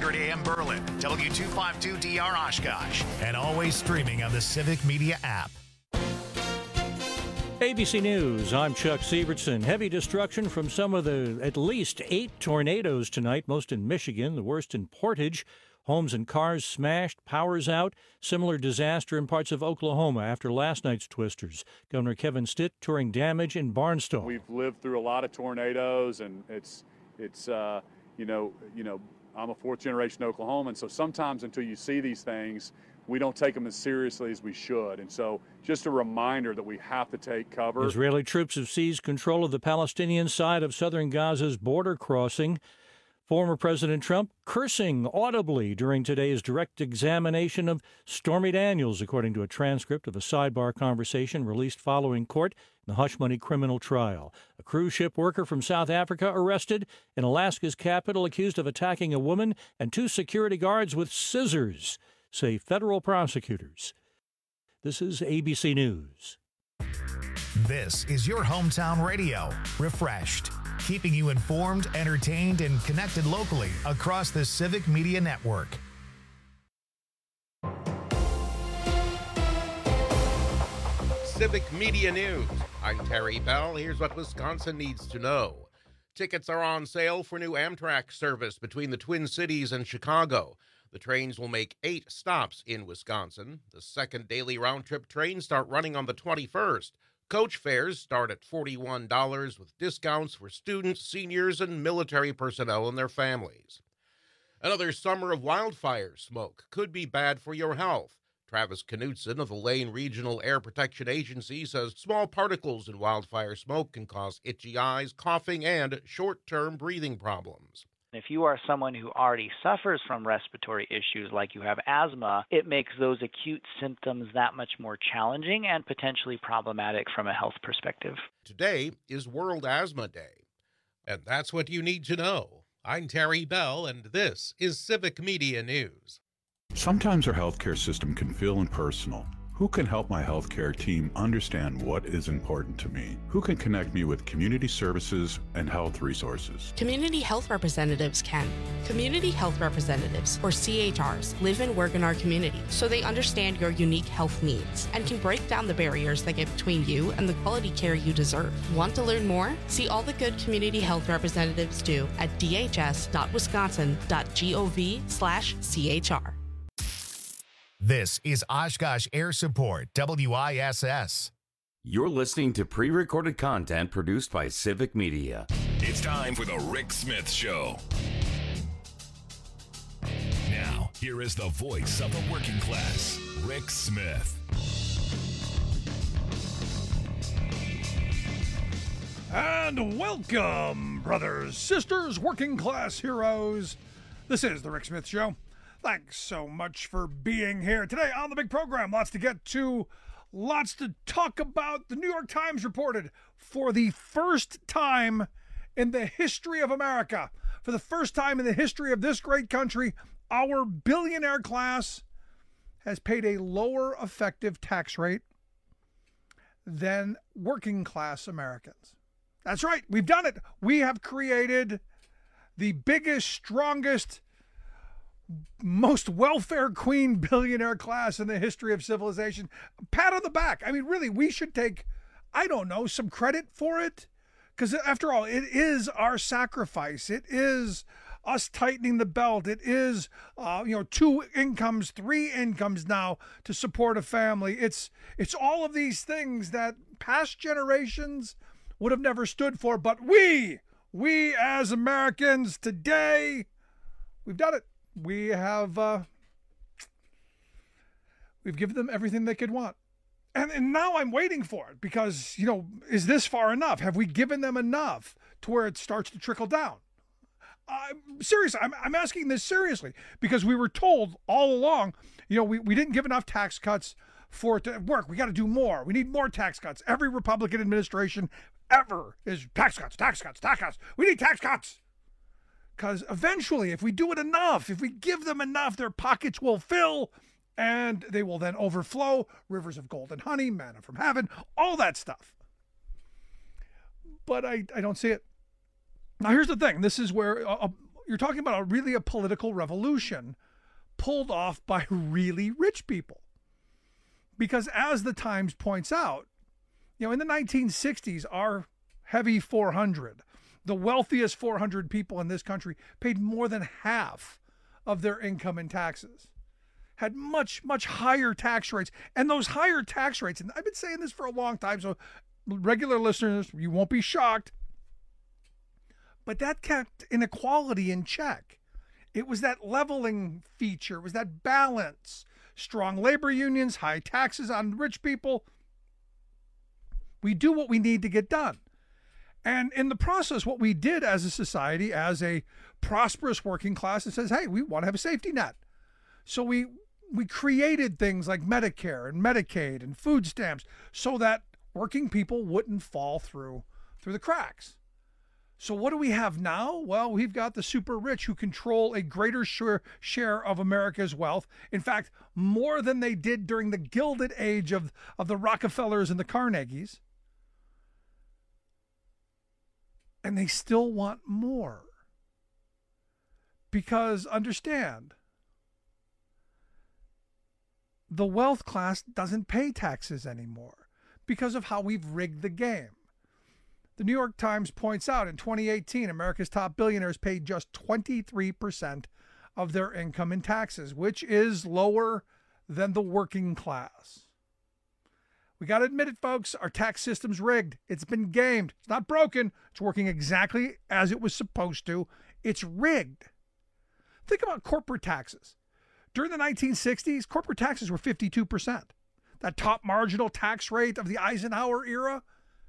1200 AM Berlin, W252DR Oshkosh, and always streaming on the Civic Media app. ABC News, I'm Chuck Sievertson. Heavy destruction from some of the at least 8 tornadoes tonight, most in Michigan, the worst in Portage. Homes and cars smashed, power's out. Similar disaster in parts of Oklahoma after last night's twisters. Governor Kevin Stitt touring damage in Barnstable. We've lived through a lot of tornadoes, and it's I'm a fourth generation Oklahoman, and so sometimes until you see these things, we don't take them as seriously as we should. And so just a reminder that we have to take cover. Israeli troops have seized control of the Palestinian side of southern Gaza's border crossing. Former President Trump cursing audibly during today's direct examination of Stormy Daniels, according to a transcript of a sidebar conversation released following court in the hush-money criminal trial. A cruise ship worker from South Africa arrested in Alaska's capital, accused of attacking a woman and 2 security guards with scissors, say federal prosecutors. This is ABC News. This is your hometown radio, Refreshed, keeping you informed, entertained, and connected locally across the Civic Media Network. Civic Media News. I'm Terry Bell. Here's what Wisconsin needs to know. Tickets are on sale for new Amtrak service between the Twin Cities and Chicago. The trains will make 8 stops in Wisconsin. The second daily round-trip trains start running on the 21st. Coach fares start at $41 with discounts for students, seniors, and military personnel and their families. Another summer of wildfire smoke could be bad for your health. Travis Knutson of the Lane Regional Air Protection Agency says small particles in wildfire smoke can cause itchy eyes, coughing, and short-term breathing problems. If you are someone who already suffers from respiratory issues like you have asthma, it makes those acute symptoms that much more challenging and potentially problematic from a health perspective. Today is World Asthma Day, and that's what you need to know. I'm Terry Bell, and this is Civic Media News. Sometimes our healthcare system can feel impersonal. Who can help my healthcare team understand what is important to me? Who can connect me with community services and health resources? Community health representatives can. Community health representatives, or CHRs, live and work in our community, so they understand your unique health needs and can break down the barriers that get between you and the quality care you deserve. Want to learn more? See all the good community health representatives do at dhs.wisconsin.gov/CHR. This is Oshkosh Air Support, WISS. You're listening to pre-recorded content produced by Civic Media. It's time for the Rick Smith Show. Now, here is the voice of the working class, Rick Smith. And welcome, brothers, sisters, working class heroes. This is the Rick Smith Show. Thanks so much for being here today on the big program. Lots to get to, lots to talk about. The New York Times reported for the first time in the history of America, for the first time in the history of this great country, our billionaire class has paid a lower effective tax rate than working class Americans. That's right. We've done it. We have created the biggest, strongest, most welfare queen billionaire class in the history of civilization. Pat on the back. I mean, really, we should take, I don't know, some credit for it. Because after all, it is our sacrifice. It is us tightening the belt. It is, 2 incomes, 3 incomes now to support a family. It's all of these things that past generations would have never stood for. But we as Americans today, we've done it. We have, we've given them everything they could want. And now I'm waiting for it because, is this far enough? Have we given them enough to where it starts to trickle down? Seriously, I'm asking this seriously because we were told all along, we didn't give enough tax cuts for it to work. We got to do more. We need more tax cuts. Every Republican administration ever is tax cuts, tax cuts, tax cuts. We need tax cuts. Because eventually, if we do it enough, if we give them enough, their pockets will fill and they will then overflow. Rivers of gold and honey, manna from heaven, all that stuff. But I don't see it. Now, here's the thing. This is where, you're talking about a political revolution pulled off by really rich people. Because as the Times points out, in the 1960s, our heavy 400, the wealthiest 400 people in this country paid more than half of their income in taxes, had much, much higher tax rates. And those higher tax rates, and I've been saying this for a long time, so regular listeners, you won't be shocked, but that kept inequality in check. It was that leveling feature. It was that balance. Strong labor unions, high taxes on rich people. We do what we need to get done. And in the process, what we did as a society, as a prosperous working class, it says, hey, we want to have a safety net. So we created things like Medicare and Medicaid and food stamps so that working people wouldn't fall through the cracks. So what do we have now? Well, we've got the super rich who control a greater share of America's wealth. In fact, more than they did during the Gilded Age of the Rockefellers and the Carnegies. And they still want more. Because, understand, the wealth class doesn't pay taxes anymore because of how we've rigged the game. The New York Times points out in 2018, America's top billionaires paid just 23% of their income in taxes, which is lower than the working class. We got to admit it, folks. Our tax system's rigged. It's been gamed. It's not broken. It's working exactly as it was supposed to. It's rigged. Think about corporate taxes. During the 1960s, corporate taxes were 52%. That top marginal tax rate of the Eisenhower era,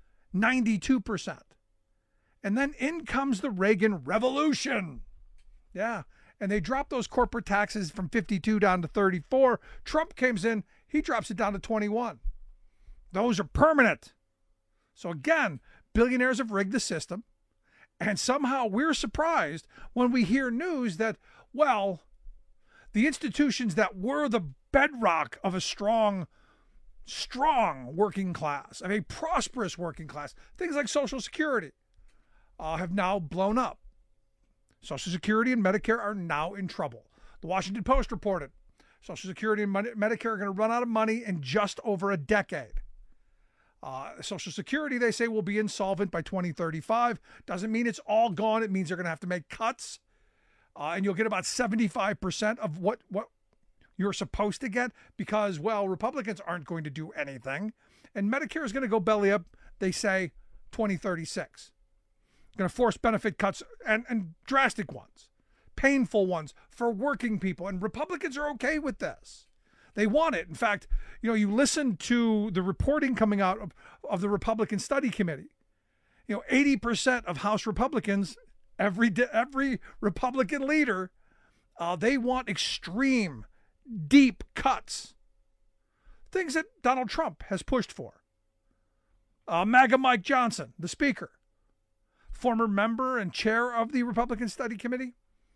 92%. And then in comes the Reagan Revolution. Yeah. And they dropped those corporate taxes from 52 down to 34. Trump comes in, he drops it down to 21. Those are permanent. So again, billionaires have rigged the system. And somehow we're surprised when we hear news that, well, the institutions that were the bedrock of a strong working class, of a prosperous working class, things like Social Security, have now blown up. Social Security and Medicare are now in trouble. The Washington Post reported Social Security and Medicare are going to run out of money in just over a decade. Social Security, they say, will be insolvent by 2035. Doesn't mean it's all gone. It means they're going to have to make cuts. And you'll get about 75% of what you're supposed to get because, well, Republicans aren't going to do anything. And Medicare is going to go belly up, they say, 2036. Going to force benefit cuts and drastic ones, painful ones for working people. And Republicans are okay with this. They want it. In fact, you listen to the reporting coming out of the Republican Study Committee. 80% of House Republicans, every Republican leader, they want extreme, deep cuts. Things that Donald Trump has pushed for. MAGA Mike Johnson, the Speaker, former member and chair of the Republican Study Committee,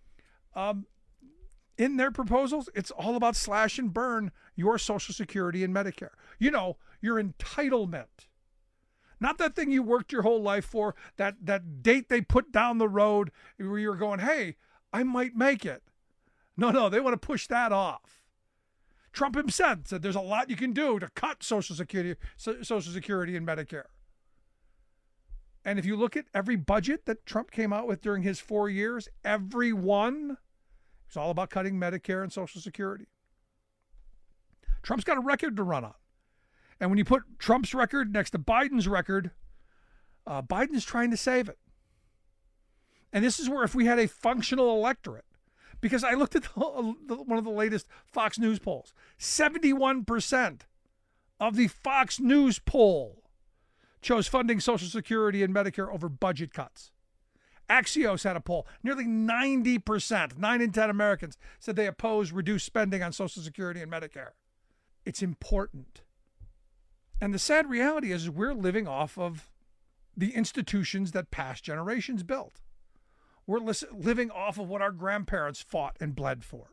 in their proposals, it's all about slash and burn your Social Security and Medicare. Your entitlement. Not that thing you worked your whole life for, that date they put down the road where you're going, hey, I might make it. No, they want to push that off. Trump himself said there's a lot you can do to cut Social Security and Medicare. And if you look at every budget that Trump came out with during his 4 years, every one, it's all about cutting Medicare and Social Security. Trump's got a record to run on. And when you put Trump's record next to Biden's record, Biden's trying to save it. And this is where if we had a functional electorate, because I looked at one of the latest Fox News polls, 71% of the Fox News poll chose funding Social Security and Medicare over budget cuts. Axios had a poll. Nearly 90%, 9 in 10 Americans, said they oppose reduced spending on Social Security and Medicare. It's important. And the sad reality is we're living off of the institutions that past generations built. We're living off of what our grandparents fought and bled for.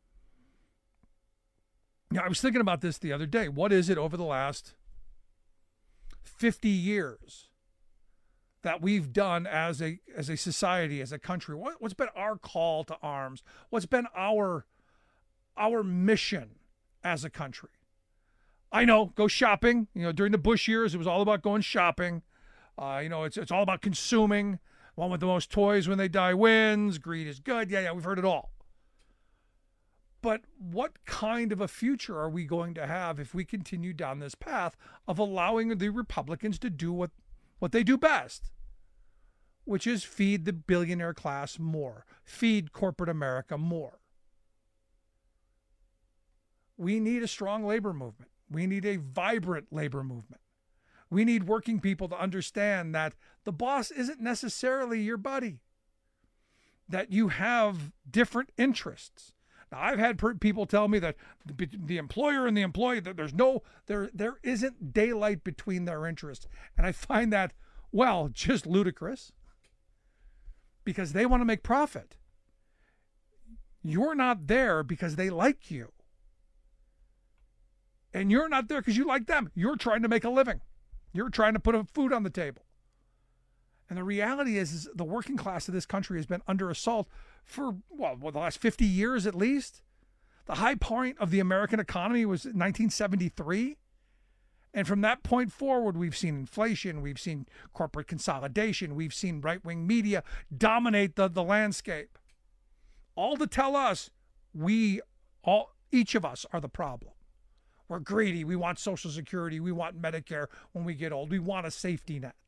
I was thinking about this the other day. What is it over the last 50 years that we've done as a society, as a country? What's been our call to arms? What's been our mission as a country? I know, go shopping. During the Bush years, it was all about going shopping. It's all about consuming. One with the most toys when they die wins. Greed is good. Yeah, we've heard it all. But what kind of a future are we going to have if we continue down this path of allowing the Republicans to do what they do best, which is feed the billionaire class more, feed corporate America more? We need a strong labor movement. We need a vibrant labor movement. We need working people to understand that the boss isn't necessarily your buddy, that you have different interests. Now, I've had people tell me that the employer and the employee, that there isn't daylight between their interests. And I find that, just ludicrous, because they want to make profit. You're not there because they like you. And you're not there because you like them. You're trying to make a living. You're trying to put food on the table. And the reality is the working class of this country has been under assault for, the last 50 years at least. The high point of the American economy was 1973. And from that point forward, we've seen inflation, we've seen corporate consolidation, we've seen right-wing media dominate the landscape. All to tell us each of us are the problem. We're greedy. We want Social Security. We want Medicare when we get old. We want a safety net.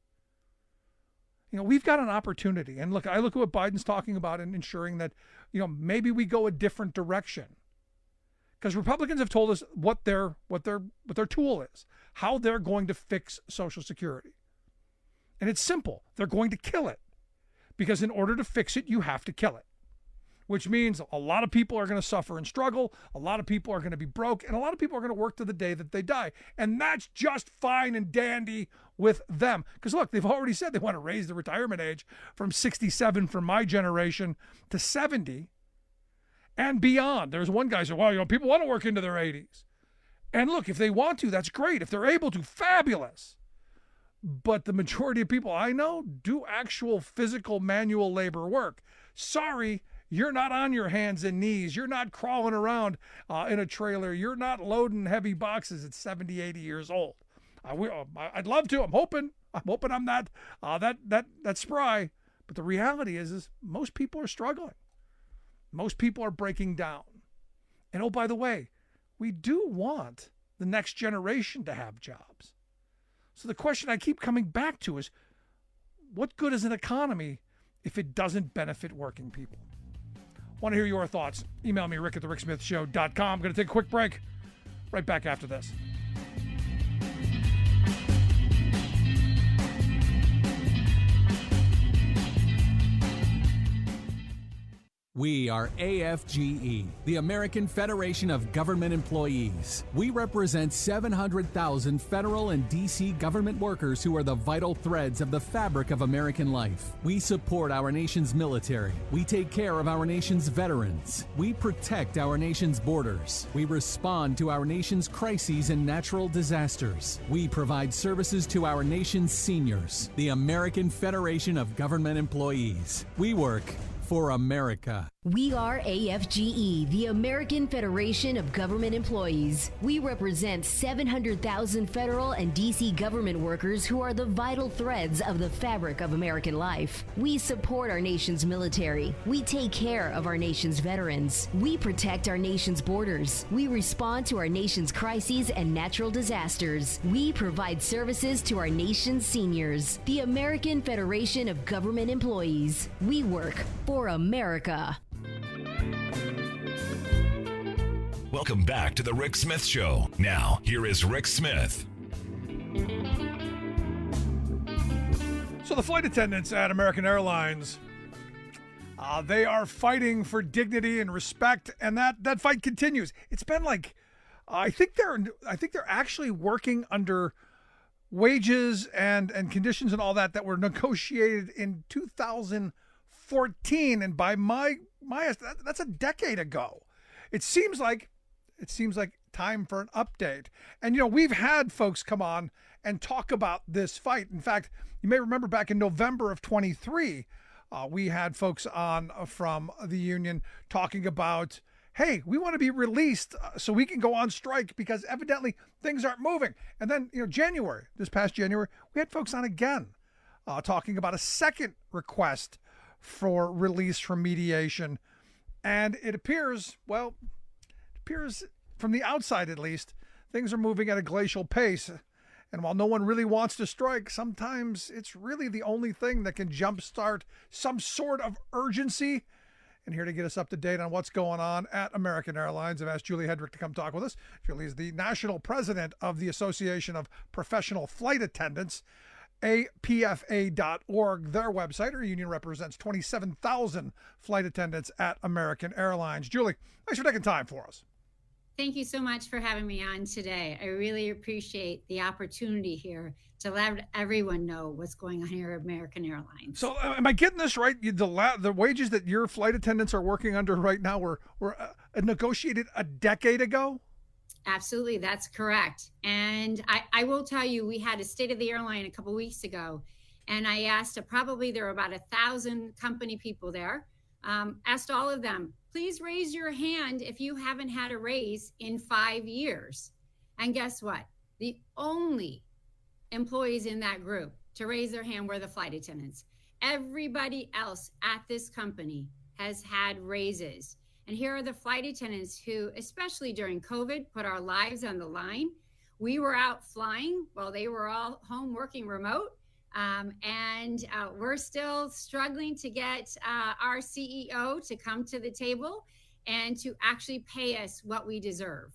We've got an opportunity. And look, I look at what Biden's talking about and ensuring that, maybe we go a different direction. Because Republicans have told us what their tool is, how they're going to fix Social Security. And it's simple. They're going to kill it. Because in order to fix it, you have to kill it. Which means a lot of people are going to suffer and struggle. A lot of people are going to be broke. And a lot of people are going to work to the day that they die. And that's just fine and dandy with them. Because look, they've already said they want to raise the retirement age from 67 for my generation to 70 and beyond. There's one guy who said, people want to work into their 80s. And look, if they want to, that's great. If they're able to, fabulous. But the majority of people I know do actual physical manual labor work. Sorry, you're not on your hands and knees. You're not crawling around in a trailer. You're not loading heavy boxes at 70, 80 years old. I'd love to. I'm hoping I'm not that spry. But the reality is most people are struggling. Most people are breaking down. And oh, by the way, we do want the next generation to have jobs. So the question I keep coming back to is, what good is an economy if it doesn't benefit working people? Want to hear your thoughts? Email me, rick@thericksmithshow.com. I'm going to take a quick break. Right back after this. We are AFGE, the American Federation of Government Employees. We represent 700,000 federal and D.C. government workers who are the vital threads of the fabric of American life. We support our nation's military. We take care of our nation's veterans. We protect our nation's borders. We respond to our nation's crises and natural disasters. We provide services to our nation's seniors. The American Federation of Government Employees. We work for America. We are AFGE, the American Federation of Government Employees. We represent 700,000 federal and D.C. government workers who are the vital threads of the fabric of American life. We support our nation's military. We take care of our nation's veterans. We protect our nation's borders. We respond to our nation's crises and natural disasters. We provide services to our nation's seniors. The American Federation of Government Employees. We work for America. Welcome back to The Rick Smith Show. Now, here is Rick Smith. So the flight attendants at American Airlines, they are fighting for dignity and respect, and that fight continues. It's been like, I think they're actually working under wages and conditions and all that were negotiated in 2014, and by my that's a decade ago. It seems like time for an update. And we've had folks come on and talk about this fight. In fact, you may remember back in November of 23, we had folks on from the union talking about, hey, we want to be released so we can go on strike because evidently things aren't moving. And then, January, this past January, we had folks on again talking about a second request for release from mediation. And it appears from the outside at least, things are moving at a glacial pace. And while no one really wants to strike, sometimes it's really the only thing that can jumpstart some sort of urgency. And here to get us up to date on what's going on at American Airlines, I've asked Julie Hedrick to come talk with us. Julie is the national president of the Association of Professional Flight Attendants, APFA.org, their website. Her union represents 27,000 flight attendants at American Airlines. Julie, thanks for taking time for us. Thank you so much for having me on today. I really appreciate the opportunity here to let everyone know what's going on here at American Airlines. So am I getting this right? The wages that your flight attendants are working under right now were negotiated a decade ago? Absolutely, that's correct. And I will tell you, we had a State of the Airline a couple weeks ago, and I asked, probably there were about 1,000 company people there, asked all of them, please raise your hand if you haven't had a raise in 5 years. And guess what? The only employees in that group to raise their hand were the flight attendants. Everybody else at this company has had raises. And here are the flight attendants who, especially during COVID, put our lives on the line. We were out flying while they were all home working remote. And we're still struggling to get our CEO to come to the table and to actually pay us what we deserve.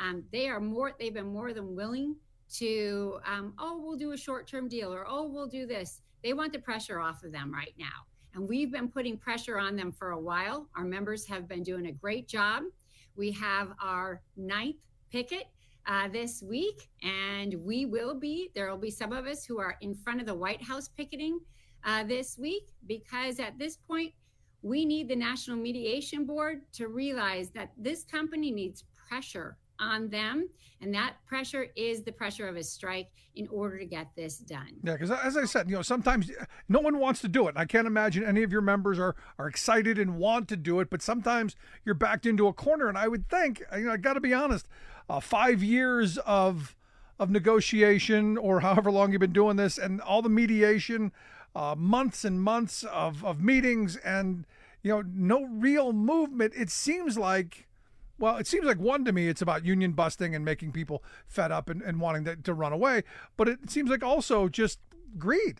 They've been more than willing to, we'll do a short-term deal, or, we'll do this. They want the pressure off of them right now. And we've been putting pressure on them for a while. Our members have been doing a great job. We have our 9th picket this week, and there will be some of us who are in front of the White House picketing this week, because at this point, we need the National Mediation Board to realize that this company needs pressure on them, and that pressure is the pressure of a strike in order to get this done. Yeah, because as I said, sometimes no one wants to do it. I can't imagine any of your members are excited and want to do it, but sometimes you're backed into a corner. And I would think, I got to be honest, 5 years of negotiation, or however long you've been doing this, and all the mediation, months and months of meetings, and no real movement. It seems like one, to me, it's about union busting and making people fed up and wanting to run away. But it seems like also just greed.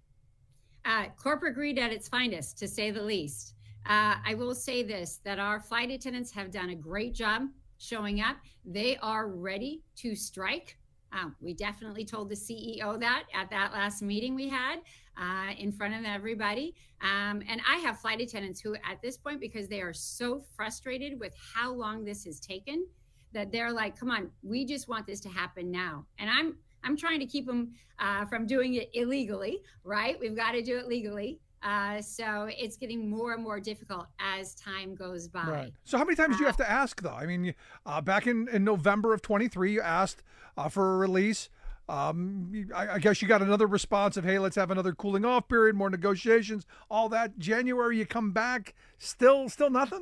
Corporate greed at its finest, to say the least. I will say this, that our flight attendants have done a great job showing up. They are ready to strike. We definitely told the CEO that at that last meeting we had in front of everybody. And I have flight attendants who at this point, because they are so frustrated with how long this has taken, that they're like, come on, we just want this to happen now. And I'm trying to keep them from doing it illegally, right? We've got to do it legally. So it's getting more and more difficult as time goes by. Right. So how many times do you have to ask, though? I mean, back in November of 23, you asked for a release. I guess you got another response of, hey, let's have another cooling off period, more negotiations, all that. January, you come back, still nothing?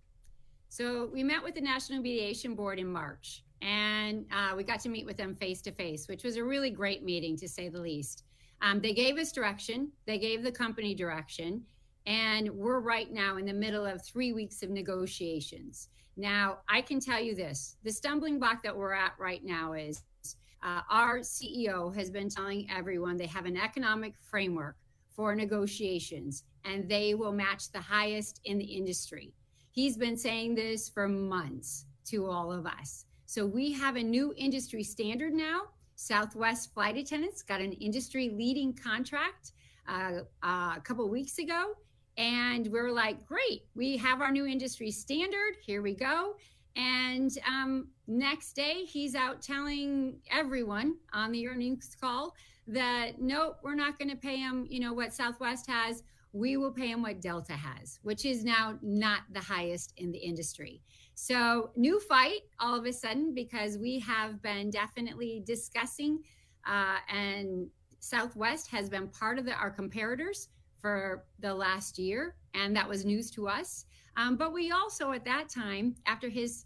So we met with the National Mediation Board in March, and we got to meet with them face to face, which was a really great meeting, to say the least. They gave us direction. They gave the company direction. And we're right now in the middle of 3 weeks of negotiations. Now, I can tell you this, the stumbling block that we're at right now is our CEO has been telling everyone they have an economic framework for negotiations, and they will match the highest in the industry. He's been saying this for months to all of us. So we have a new industry standard now. Southwest flight attendants got an industry-leading contract a couple of weeks ago, and we're like, great, we have our new industry standard, here we go. And next day, he's out telling everyone on the earnings call that, nope, we're not going to pay him, what Southwest has. We will pay him what Delta has, which is now not the highest in the industry. So new fight all of a sudden, because we have been definitely discussing and Southwest has been part of our comparators for the last year, and that was news to us. But we also, at that time, after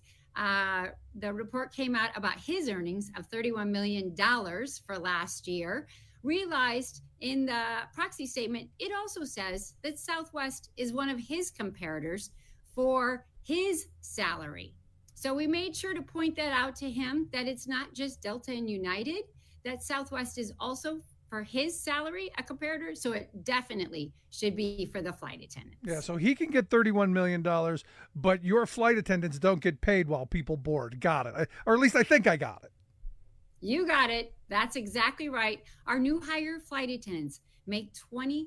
the report came out about his earnings of $31 million for last year, realized in the proxy statement, it also says that Southwest is one of his comparators for his salary. So we made sure to point that out to him, that it's not just Delta and United, that Southwest is also for his salary a comparator. So it definitely should be for the flight attendants. Yeah, so he can get $31 million, but your flight attendants don't get paid while people board. Got it. Or at least I think I got it. You got it. That's exactly right. Our new hire flight attendants make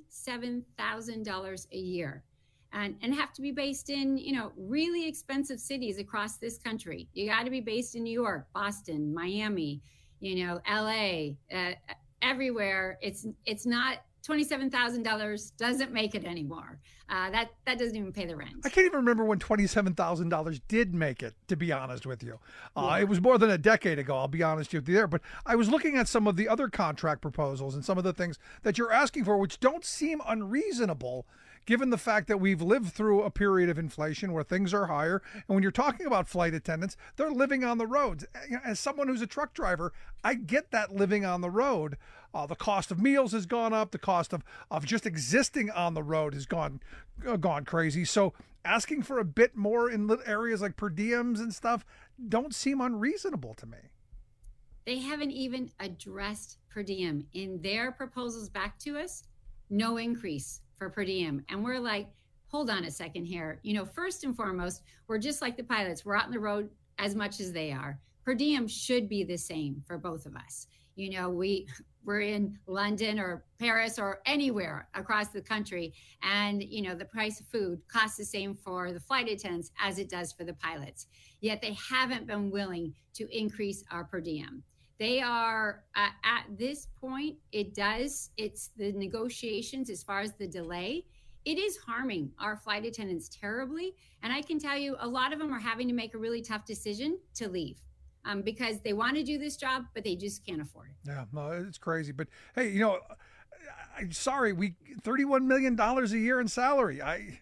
$27,000 a year and have to be based in, really expensive cities across this country. You got to be based in New York, Boston, Miami, LA, everywhere. It's not $27,000 doesn't make it anymore. That doesn't even pay the rent. I can't even remember when $27,000 did make it, to be honest with you. It was more than a decade ago, I'll be honest with you there. But I was looking at some of the other contract proposals and some of the things that you're asking for, which don't seem unreasonable, given the fact that we've lived through a period of inflation where things are higher. And when you're talking about flight attendants, they're living on the roads. As someone who's a truck driver, I get that living on the road. The cost of meals has gone up. The cost of just existing on the road has gone crazy. So asking for a bit more in areas like per diems and stuff don't seem unreasonable to me. They haven't even addressed per diem in their proposals back to us. No increase for per diem. And we're like, hold on a second here. First and foremost, we're just like the pilots. We're out on the road as much as they are. Per diem should be the same for both of us. We're in London or Paris or anywhere across the country. And, the price of food costs the same for the flight attendants as it does for the pilots. Yet they haven't been willing to increase our per diem. They are, at this point, it's the negotiations as far as the delay. It is harming our flight attendants terribly. And I can tell you, a lot of them are having to make a really tough decision to leave. Because they want to do this job, but they just can't afford it. Yeah, no, it's crazy. But hey, I'm sorry, $31 million a year in salary. I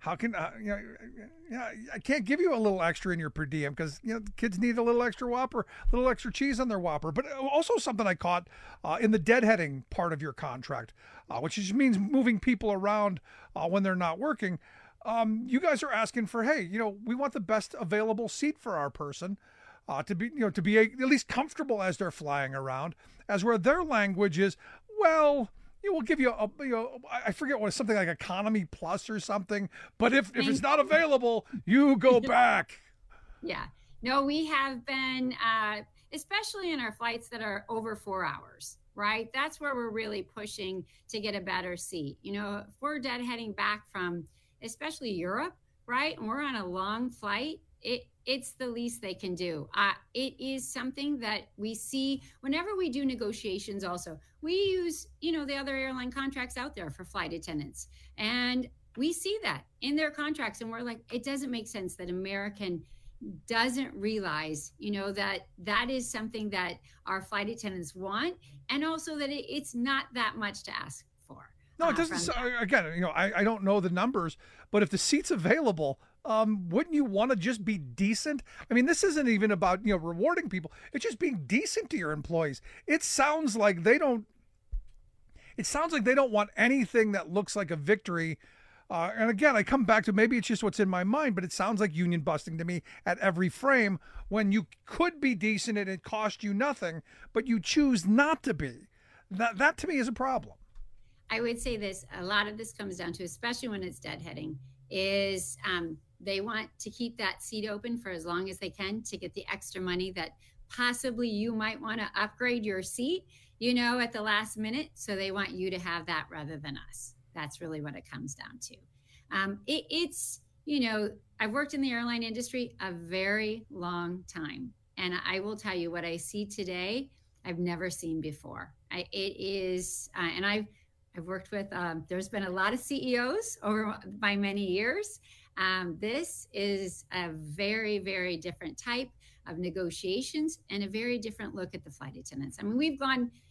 can't give you a little extra in your per diem because kids need a little extra Whopper, a little extra cheese on their Whopper. But also something I caught in the deadheading part of your contract, which just means moving people around when they're not working. You guys are asking for, hey, we want the best available seat for our person. To be at least comfortable as they're flying around, as where their language is, well, we'll give you I forget what, something like economy plus or something. But if it's not available, you go back. Yeah, no, we have been, especially in our flights that are over 4 hours, right? That's where we're really pushing to get a better seat. If we're deadheading back from, especially Europe, right? And we're on a long flight. It's the least they can do. It is something that we see whenever we do negotiations also. We use, the other airline contracts out there for flight attendants. And we see that in their contracts. And we're like, it doesn't make sense that American doesn't realize, that is something that our flight attendants want. And also that it's not that much to ask for. No, it doesn't. Again, I don't know the numbers, but if the seat's available, wouldn't you want to just be decent? I mean, this isn't even about, rewarding people. It's just being decent to your employees. It sounds like they don't want anything that looks like a victory. And again, I come back to maybe it's just what's in my mind, but it sounds like union busting to me at every frame when you could be decent and it cost you nothing, but you choose not to be. That to me is a problem. I would say this, a lot of this comes down to, especially when it's deadheading, is they want to keep that seat open for as long as they can to get the extra money that possibly you might want to upgrade your seat, at the last minute. So they want you to have that rather than us. That's really what it comes down to. It's, I've worked in the airline industry a very long time. And I will tell you what I see today, I've never seen before. I've worked with, there's been a lot of CEOs over my many years. This is a very, very different type of negotiations and a very different look at the flight attendants. I mean, we've gone,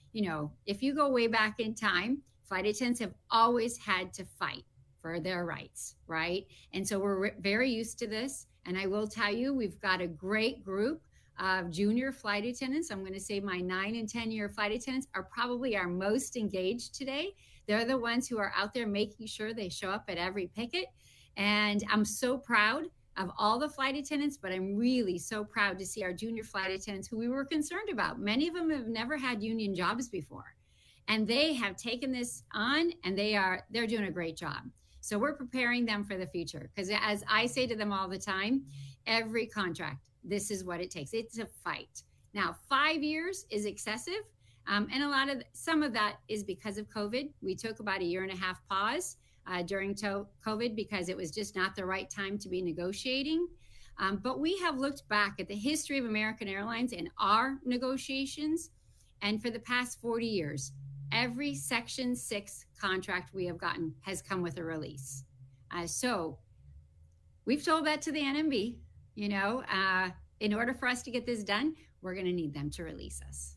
if you go way back in time, flight attendants have always had to fight for their rights, right? And so we're very used to this. And I will tell you, we've got a great group of junior flight attendants. I'm going to say my 9 and 10-year flight attendants are probably our most engaged today. They're the ones who are out there making sure they show up at every picket. And I'm so proud of all the flight attendants, but I'm really so proud to see our junior flight attendants who we were concerned about. Many of them have never had union jobs before, and they have taken this on, and they're doing a great job. So we're preparing them for the future, because as I say to them all the time, every contract, this is what it takes. It's a fight. Now, 5 years is excessive. And some of that is because of COVID. We took about a 1.5 year pause during COVID because it was just not the right time to be negotiating. But we have looked back at the history of American Airlines and our negotiations. And for the past 40 years, every Section 6 contract we have gotten has come with a release. So we've told that to the NMB, in order for us to get this done, we're going to need them to release us.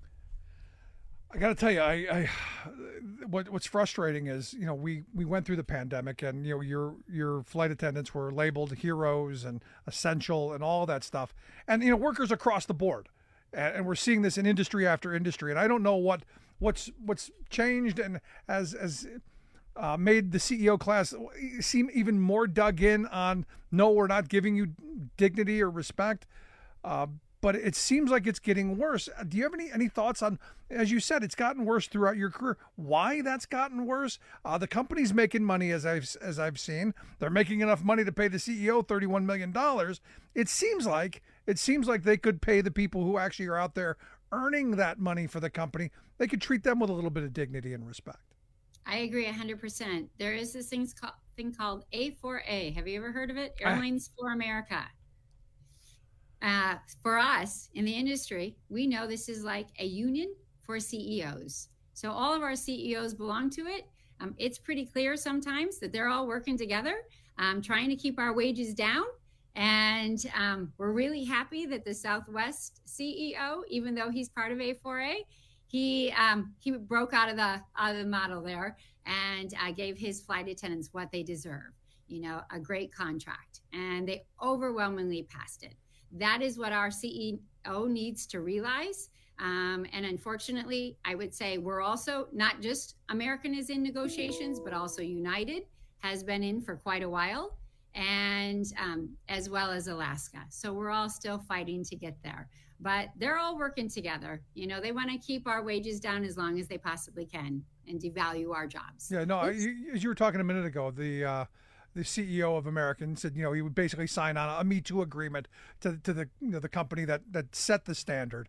I got to tell you, what's frustrating is, we went through the pandemic, and your flight attendants were labeled heroes and essential and all that stuff, and workers across the board, and we're seeing this in industry after industry. And I don't know what's changed and has made the CEO class seem even more dug in on, no, we're not giving you dignity or respect. But it seems like it's getting worse. Do you have any thoughts on, as you said, it's gotten worse throughout your career, why that's gotten worse? The company's making money, as I've seen. They're making enough money to pay the CEO $31 million. It seems like they could pay the people who actually are out there earning that money for the company. They could treat them with a little bit of dignity and respect. I agree 100%. There is this thing called A4A. Have you ever heard of it? Airlines for America. For us in the industry, we know this is like a union for CEOs. So all of our CEOs belong to it. It's pretty clear sometimes that they're all working together, trying to keep our wages down. And we're really happy that the Southwest CEO, even though he's part of A4A, he broke out of the model there and gave his flight attendants what they deserve, a great contract. And they overwhelmingly passed it. That is what our CEO needs to realize. And unfortunately, I would say we're also not just American is in negotiations, but also United has been in for quite a while, and as well as Alaska. So we're all still fighting to get there. But they're all working together. They want to keep our wages down as long as they possibly can and devalue our jobs. Yeah, no, as you were talking a minute ago, the CEO of American said, he would basically sign on a Me Too agreement to the the company that set the standard.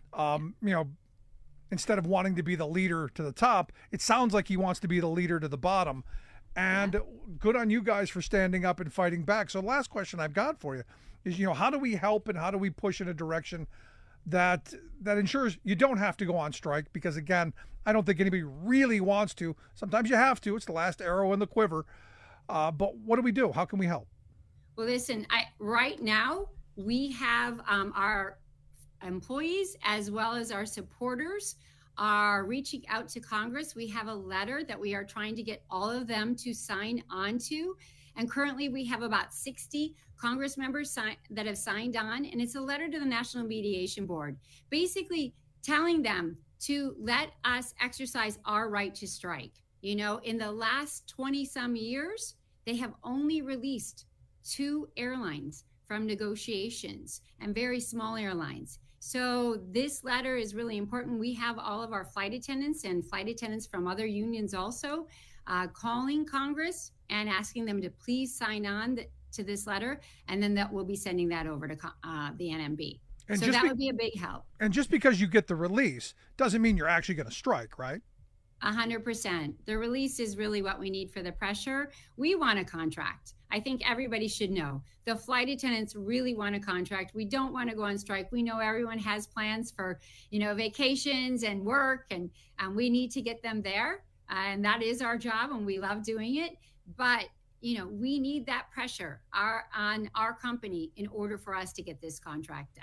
Instead of wanting to be the leader to the top, it sounds like he wants to be the leader to the bottom. And good on you guys for standing up and fighting back. So the last question I've got for you is, how do we help and how do we push in a direction that ensures you don't have to go on strike? Because again, I don't think anybody really wants to. Sometimes you have to. It's the last arrow in the quiver. But what do we do? How can we help? Well, listen, right now we have our employees as well as our supporters are reaching out to Congress. We have a letter that we are trying to get all of them to sign on to. And currently we have about 60 Congress members that have signed on. And it's a letter to the National Mediation Board, basically telling them to let us exercise our right to strike. In the last 20 some years, they have only released 2 airlines from negotiations, and very small airlines. So this letter is really important. We have all of our flight attendants and flight attendants from other unions also calling Congress and asking them to please sign on to this letter. And then that we'll be sending that over to the NMB. And so that would be a big help. And just because you get the release doesn't mean you're actually going to strike, right? 100%. The release is really what we need for the pressure. We want a contract. I think everybody should know. The flight attendants really want a contract. We don't want to go on strike. We know everyone has plans for, vacations and work, and we need to get them there. And that is our job, and we love doing it. But, we need that pressure on our company in order for us to get this contract done.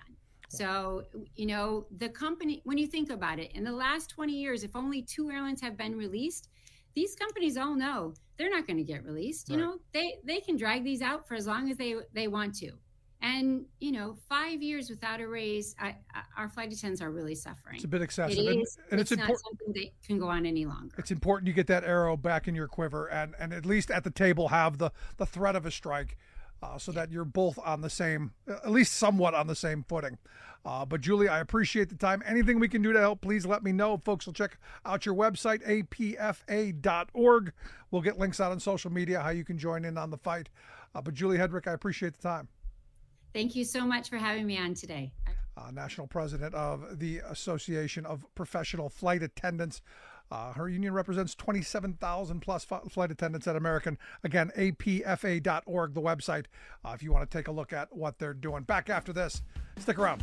So, the company, when you think about it, in the last 20 years, if only 2 airlines have been released, these companies all know they're not going to get released. Right. They can drag these out for as long as they want to. And, 5 years without a raise, our flight attendants are really suffering. It's a bit excessive. It's not something that can go on any longer. It's important you get that arrow back in your quiver and at least at the table have the threat of a strike so that you're both on the same, at least somewhat on the same footing. But Julie, I appreciate the time. Anything we can do to help, please let me know. Folks will check out your website, apfa.org. We'll get links out on social media, how you can join in on the fight. But Julie Hedrick, I appreciate the time. Thank you so much for having me on today. National President of the Association of Professional Flight Attendants. Her union represents 27,000 plus flight attendants at American. Again, apfa.org, the website, if you want to take a look at what they're doing. Back after this. Stick around.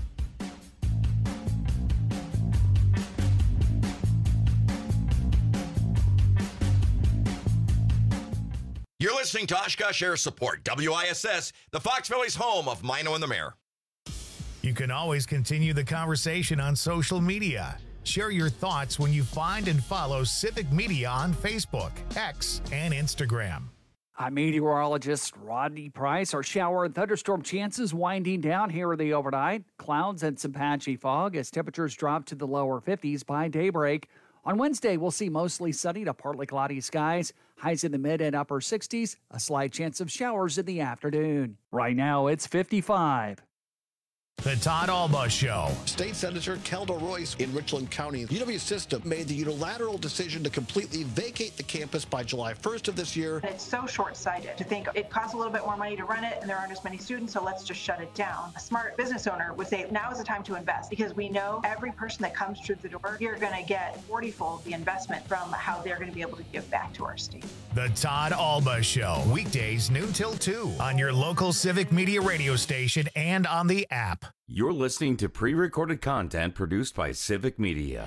You're listening to Oshkosh Air Support, WISS, the Fox Valley's home of Mino and the Mayor. You can always continue the conversation on social media. Share your thoughts when you find and follow Civic Media on Facebook, X, and Instagram. I'm meteorologist Rodney Price. Our shower and thunderstorm chances winding down here in the overnight. Clouds and some patchy fog as temperatures drop to the lower 50s by daybreak. On Wednesday, we'll see mostly sunny to partly cloudy skies, highs in the mid and upper 60s, a slight chance of showers in the afternoon. Right now, it's 55. The Todd Alba Show. State Senator Kelda Royce in Richland County. UW System made the unilateral decision to completely vacate the campus by July 1st of this year. It's so short-sighted to think it costs a little bit more money to run it and there aren't as many students, so let's just shut it down. A smart business owner would say now is the time to invest because we know every person that comes through the door, you're going to get 40-fold the investment from how they're going to be able to give back to our state. The Todd Alba Show. Weekdays noon till 2 on your local Civic Media radio station and on the app. You're listening to pre-recorded content produced by Civic Media.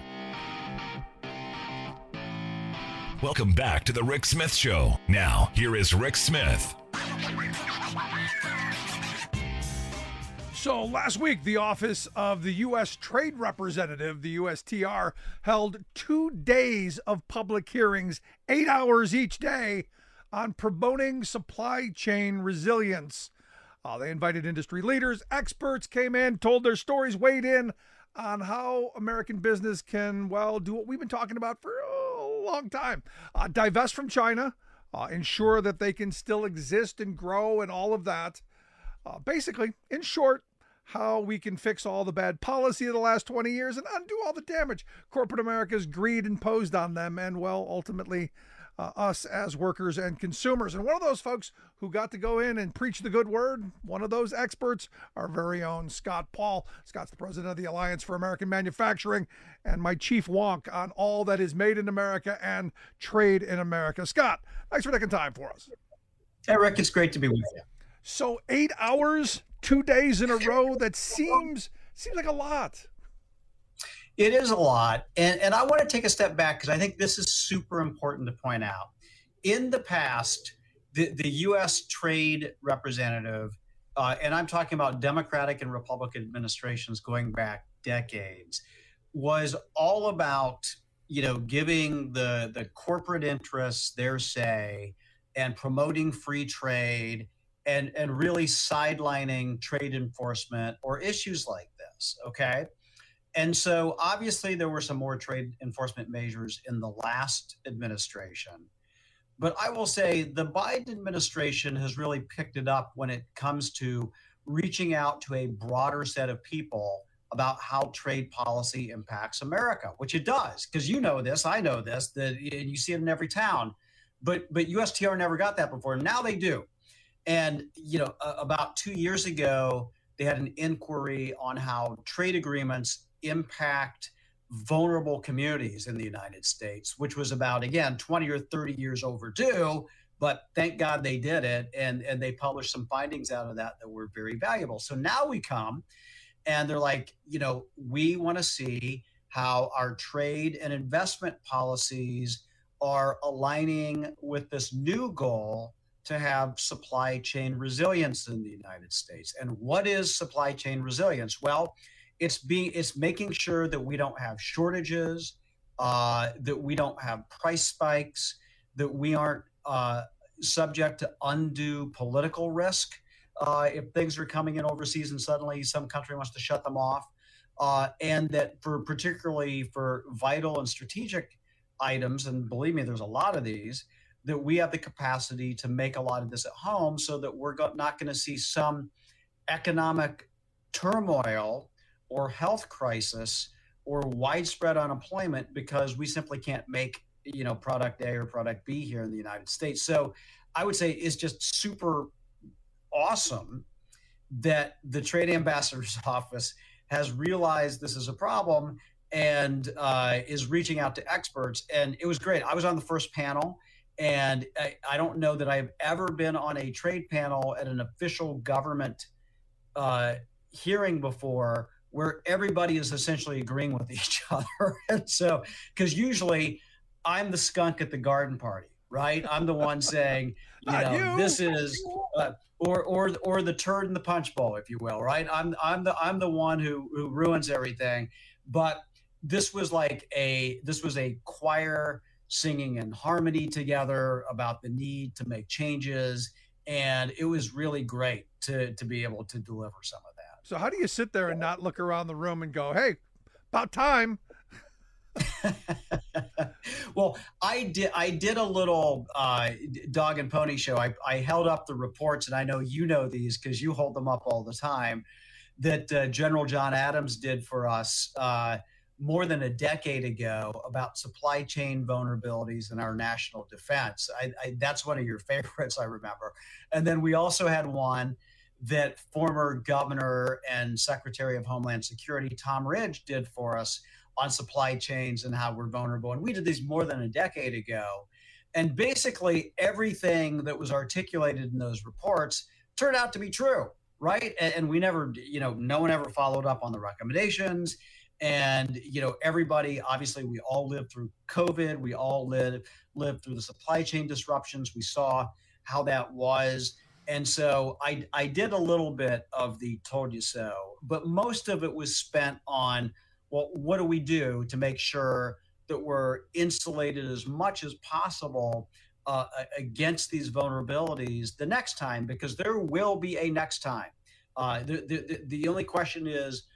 Welcome back to the Rick Smith Show. Now, here is Rick Smith. So last week, the Office of the U.S. Trade Representative, the USTR, held 2 days of public hearings, 8 hours each day, on promoting supply chain resilience. They invited industry leaders, experts came in, told their stories, weighed in on how American business can, do what we've been talking about for a long time. Divest from China, ensure that they can still exist and grow and all of that. Basically, in short, how we can fix all the bad policy of the last 20 years and undo all the damage corporate America's greed imposed on them and, ultimately, us as workers and consumers. And one of those folks who got to go in and preach the good word, one of those experts, our very own Scott Paul. Scott's the president of the Alliance for American Manufacturing and my chief wonk on all that is made in America and trade in America. Scott, thanks for taking time for us. Hey, Rick, it's great to be with you. So 8 hours, 2 days in a row, that seems like a lot. It is a lot. And I want to take a step back because I think this is super important to point out. In the past, the U.S. Trade Representative, and I'm talking about Democratic and Republican administrations going back decades, was all about, giving the corporate interests their say and promoting free trade and really sidelining trade enforcement or issues like this, okay? And so obviously there were some more trade enforcement measures in the last administration. But I will say the Biden administration has really picked it up when it comes to reaching out to a broader set of people about how trade policy impacts America, which it does, because you know this, I know this, that you see it in every town. But USTR never got that before. Now they do. And, about 2 years ago, they had an inquiry on how trade agreements impact vulnerable communities in the United States, which was about, again, 20 or 30 years overdue, but thank God they did it. And they published some findings out of that were very valuable. So now we come and they're like, we want to see how our trade and investment policies are aligning with this new goal to have supply chain resilience in the United States. And what is supply chain resilience? Well, It's making sure that we don't have shortages, that we don't have price spikes, that we aren't subject to undue political risk if things are coming in overseas and suddenly some country wants to shut them off, and that particularly for vital and strategic items, and believe me, there's a lot of these, that we have the capacity to make a lot of this at home so that we're not going to see some economic turmoil or health crisis or widespread unemployment because we simply can't make, product A or product B here in the United States. So I would say it's just super awesome that the Trade Ambassador's Office has realized this is a problem and is reaching out to experts. And it was great. I was on the first panel, and I don't know that I've ever been on a trade panel at an official government hearing before where everybody is essentially agreeing with each other. And so, because usually I'm the skunk at the garden party, right? I'm the one saying, this is, or the turd in the punch bowl, if you will, right? I'm the one who ruins everything. But this was a choir singing in harmony together about the need to make changes, and it was really great to be able to deliver some of that. So how do you sit there and not look around the room and go, hey, about time? Well, I did a little dog and pony show. I held up the reports, and I know you know these because you hold them up all the time, that General John Adams did for us more than a decade ago about supply chain vulnerabilities in our national defense. That's one of your favorites, I remember. And then we also had one that former Governor and Secretary of Homeland Security Tom Ridge did for us on supply chains and how we're vulnerable. And we did these more than a decade ago. And basically everything that was articulated in those reports turned out to be true, right? And we never, no one ever followed up on the recommendations. And, everybody, obviously, we all lived through COVID. We all lived through the supply chain disruptions. We saw how that was. And so I did a little bit of the told you so, but most of it was spent on, well, what do we do to make sure that we're insulated as much as possible against these vulnerabilities the next time, because there will be a next time. The only question is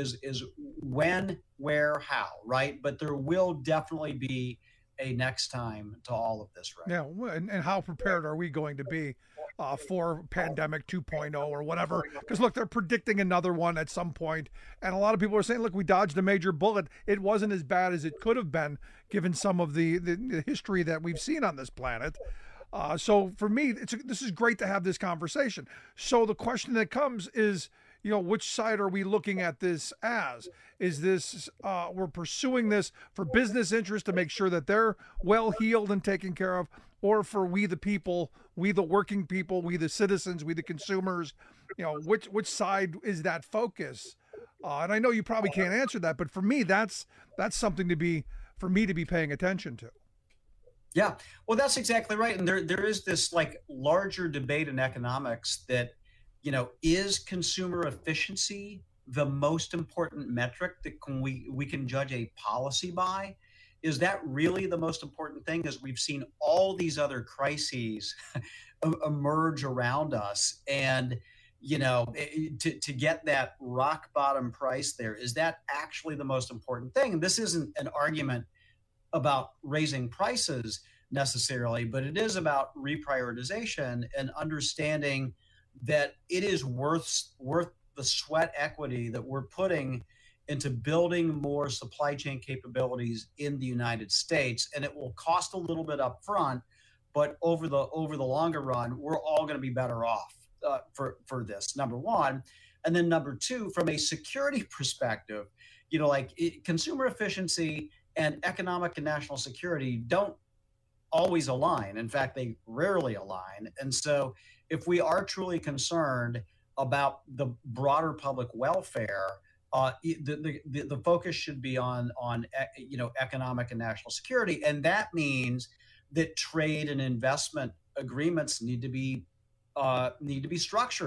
when, where, how, right? But there will definitely be a next time to all of this, right? Yeah, and how prepared are we going to be for pandemic 2.0 or whatever? Because look, they're predicting another one at some point, and a lot of people are saying, look, we dodged a major bullet. It wasn't as bad as it could have been given some of the history that we've seen on this planet. So for me, this is great to have this conversation. So the question that comes is, which side are we looking at this as? Is this, we're pursuing this for business interest to make sure that they're well healed and taken care of, or for we the people, we the working people, we the citizens, we the consumers, which side is that focus? And I know you probably can't answer that, but for me, that's something for me to be paying attention to. Yeah, well, that's exactly right. And there is this larger debate in economics that, is consumer efficiency the most important metric that we can judge a policy by? Is that really the most important thing? As we've seen all these other crises emerge around us, and to get that rock bottom price there, is that actually the most important thing? And this isn't an argument about raising prices necessarily, but it is about reprioritization and understanding that it is worth the sweat equity that we're putting into building more supply chain capabilities in the United States. And it will cost a little bit up front, but over the longer run, we're all going to be better off for this, number one. And then number two, from a security perspective, consumer efficiency and economic and national security don't always align. In fact, they rarely align. And so if we are truly concerned about the broader public welfare, the focus should be on economic and national security. And that means that trade and investment agreements need to be structured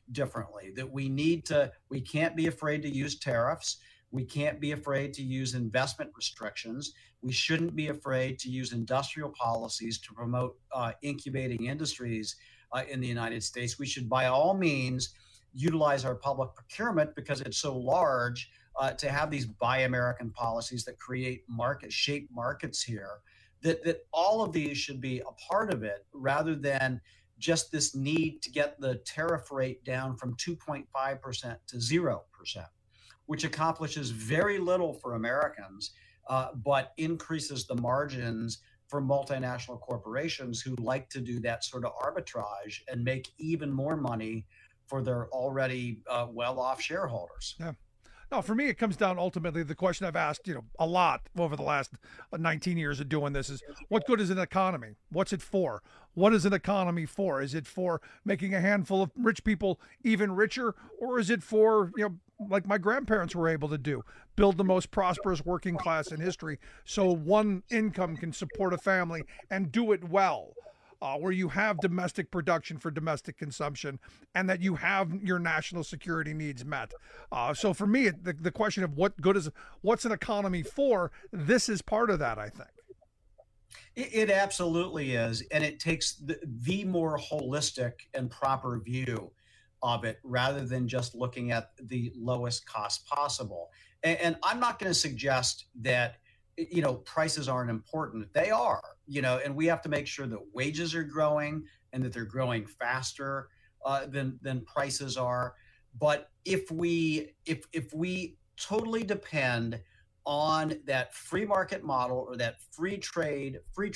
differently, that we can't be afraid to use tariffs. We can't be afraid to use investment restrictions. We shouldn't be afraid to use industrial policies to promote incubating industries in the United States. We should, by all means, utilize our public procurement because it's so large to have these Buy American policies that create shape markets here. That all of these should be a part of it rather than just this need to get the tariff rate down from 2.5% to 0%, which accomplishes very little for Americans, but increases the margins for multinational corporations who like to do that sort of arbitrage and make even more money for their already well-off shareholders. Yeah. No, for me, it comes down ultimately the question I've asked, a lot over the last 19 years of doing this is, what good is an economy? What's it for? What is an economy for? Is it for making a handful of rich people even richer? Or is it for, like my grandparents were able to do, build the most prosperous working class in history so one income can support a family and do it well? Where you have domestic production for domestic consumption and that you have your national security needs met. So for me, the question of what's an economy for, this is part of that, I think. It absolutely is. And it takes the more holistic and proper view of it rather than just looking at the lowest cost possible. And I'm not going to suggest that prices aren't important. They are, and we have to make sure that wages are growing and that they're growing faster than prices are. But if we totally depend on that free market model or that free trade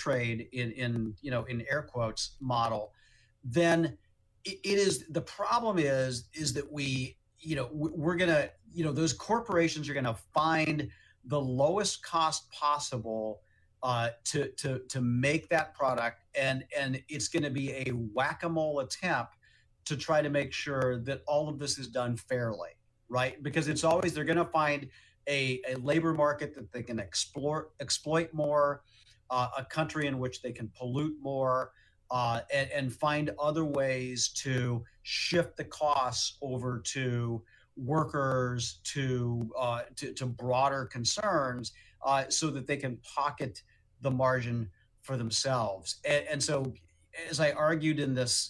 in air quotes model, then it is the problem is that we're gonna those corporations are gonna find the lowest cost possible to make that product, and it's going to be a whack-a-mole attempt to try to make sure that all of this is done fairly, right? Because it's always they're going to find a labor market that they can exploit more, a country in which they can pollute more, and find other ways to shift the costs over to workers, to broader concerns, so that they can pocket the margin for themselves. And so, as I argued in this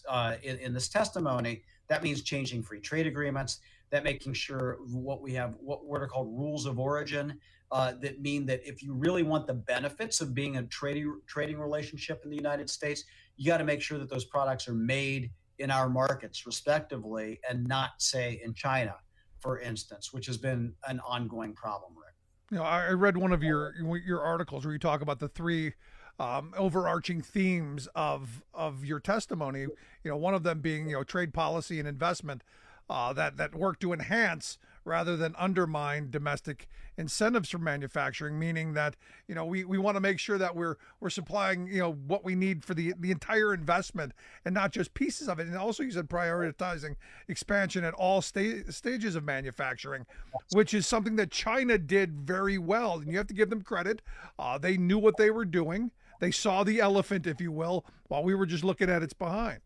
testimony, that means changing free trade agreements, that making sure what are called rules of origin, that mean that if you really want the benefits of being a trading relationship in the United States, you got to make sure that those products are made in our markets respectively and not, say, in China, for instance, which has been an ongoing problem, Rick. I read one of your articles where you talk about the three overarching themes of your testimony. One of them being trade policy and investment that work to enhance rather than undermine domestic incentives for manufacturing, meaning that we want to make sure that we're supplying what we need for the entire investment and not just pieces of it. And also you said prioritizing expansion at all stages of manufacturing, which is something that China did very well, and you have to give them credit. They knew what they were doing. They saw the elephant, if you will, while we were just looking at its behind.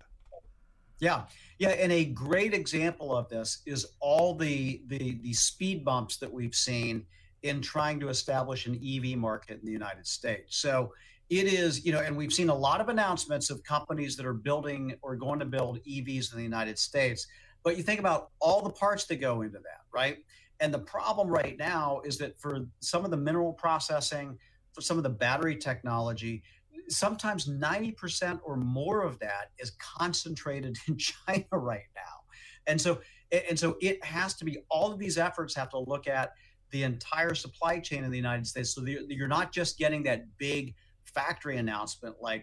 Yeah, and a great example of this is all the speed bumps that we've seen in trying to establish an EV market in the United States. So it is, and we've seen a lot of announcements of companies that are building or going to build EVs in the United States. But you think about all the parts that go into that, right? And the problem right now is that for some of the mineral processing, for some of the battery technology, sometimes 90% or more of that is concentrated in China right now. And so it has to be, all of these efforts have to look at the entire supply chain in the United States. So you're not just getting that big factory announcement like,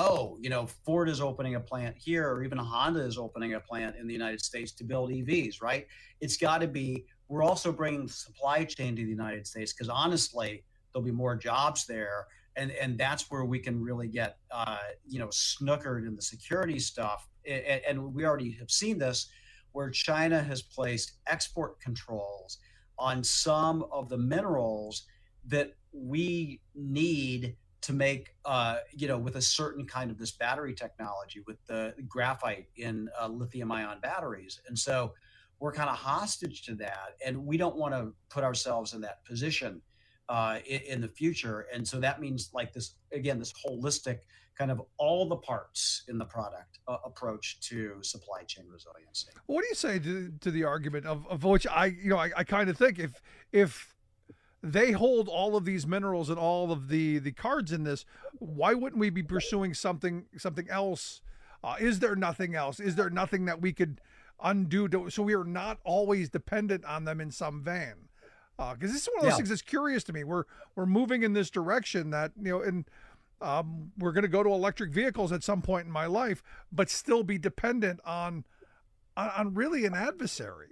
Ford is opening a plant here, or even Honda is opening a plant in the United States to build EVs, right? It's got to be, we're also bringing the supply chain to the United States because honestly, there'll be more jobs there. And that's where we can really get, snookered in the security stuff. And we already have seen this, where China has placed export controls on some of the minerals that we need to make, with a certain kind of this battery technology with the graphite in lithium-ion batteries. And so we're kind of hostage to that, and we don't want to put ourselves in that position in the future. And so that means like this, again, this holistic kind of all the parts in the product approach to supply chain resiliency. What do you say to the argument of which I kind of think if they hold all of these minerals and all of the cards in this, why wouldn't we be pursuing something else? Is there nothing else? Is there nothing that we could undo so we are not always dependent on them in some vein? Because this is one of those things that's curious to me. We're moving in this direction that, and we're going to go to electric vehicles at some point in my life, but still be dependent on really an adversary.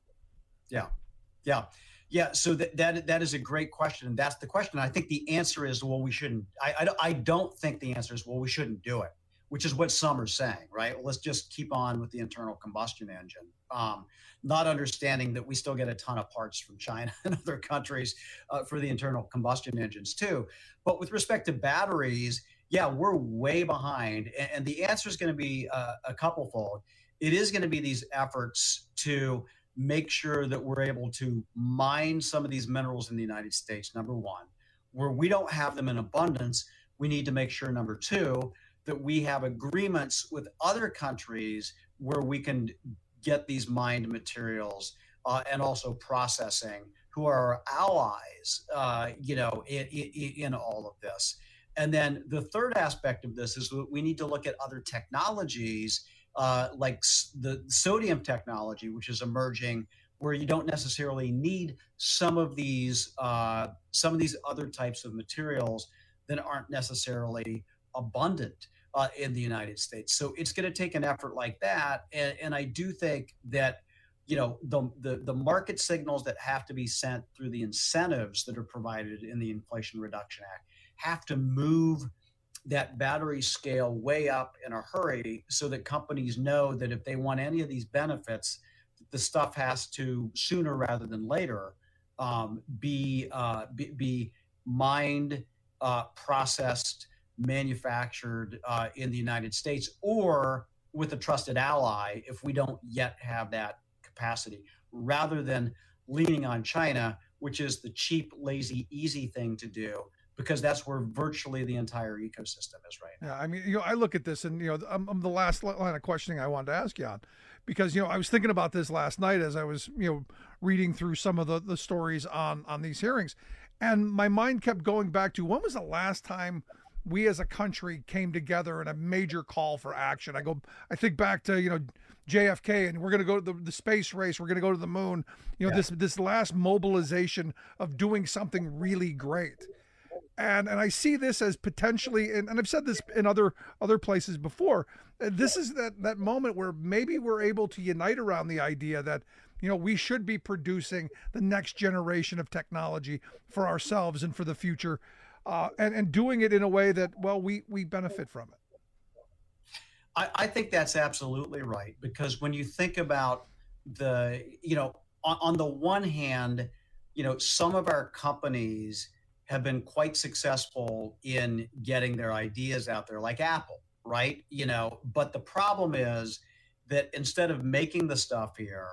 Yeah. So that is a great question, and that's the question. I think the answer is, well, we shouldn't. I don't think the answer is, well, we shouldn't do it, which is what some are saying, right? Well, let's just keep on with the internal combustion engine, not understanding that we still get a ton of parts from China and other countries for the internal combustion engines too. But with respect to batteries, yeah, we're way behind, and the answer is going to be a couple-fold. It is going to be these efforts to make sure that we're able to mine some of these minerals in the United States, number one. Where we don't have them in abundance, we need to make sure, number two, that we have agreements with other countries where we can get these mined materials and also processing, who are our allies, in all of this. And then the third aspect of this is that we need to look at other technologies like the sodium technology, which is emerging, where you don't necessarily need some of these other types of materials that aren't necessarily abundant in the United States. So it's going to take an effort like that, and I do think that the market signals that have to be sent through the incentives that are provided in the Inflation Reduction Act have to move that battery scale way up in a hurry, so that companies know that if they want any of these benefits, the stuff has to sooner rather than later be mined, processed, manufactured in the United States, or with a trusted ally if we don't yet have that capacity, rather than leaning on China, which is the cheap, lazy, easy thing to do, because that's where virtually the entire ecosystem is right now. Yeah, I mean, I look at this, and I'm the last line of questioning I wanted to ask you on, because I was thinking about this last night as I was reading through some of the stories on these hearings, and my mind kept going back to, when was the last time we as a country came together in a major call for action? I think back to JFK, and we're going to go to the space race, we're going to go to the moon. This last mobilization of doing something really great. And I see this as potentially, and I've said this in other places before, this is that moment where maybe we're able to unite around the idea that we should be producing the next generation of technology for ourselves and for the future, and doing it in a way that, well, we benefit from it. I think that's absolutely right, because when you think about on the one hand, some of our companies have been quite successful in getting their ideas out there, like Apple, right? But the problem is that instead of making the stuff here,